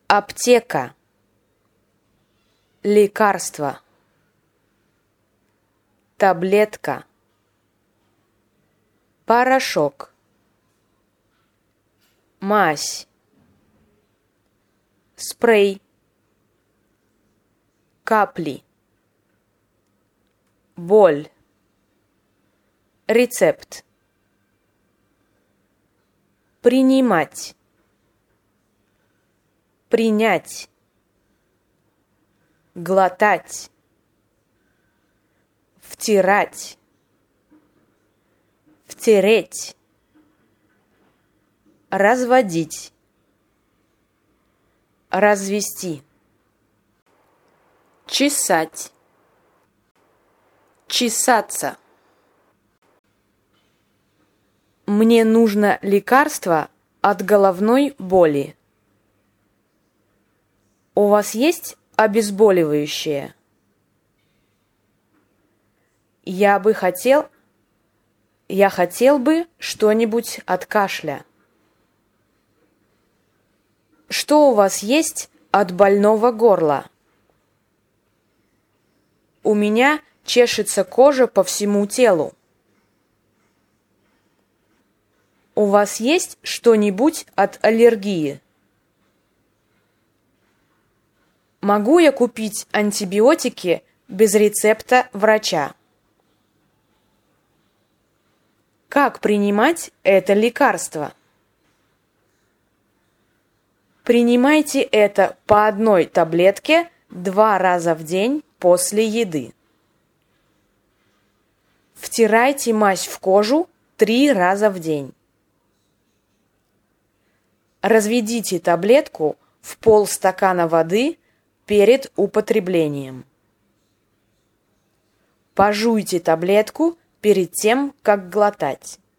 Аптека. Лекарство. Таблетка. Порошок. Мазь. Спрей. Капли. Боль. Рецепт. Принимать. Принять. Глотать. Втирать. Втереть. Разводить. Развести. Чесать. Чесаться. Мне нужно лекарство от головной боли. У вас есть обезболивающее? Я хотел бы что-нибудь от кашля. Что у вас есть от больного горла? У меня чешется кожа по всему телу. У вас есть что-нибудь от аллергии? Могу я купить антибиотики без рецепта врача? Как принимать это лекарство? Принимайте это по одной таблетке 2 раза в день после еды. Втирайте мазь в кожу 3 раза в день. Разведите таблетку в полстакана воды перед употреблением. Пожуйте таблетку перед тем, как глотать.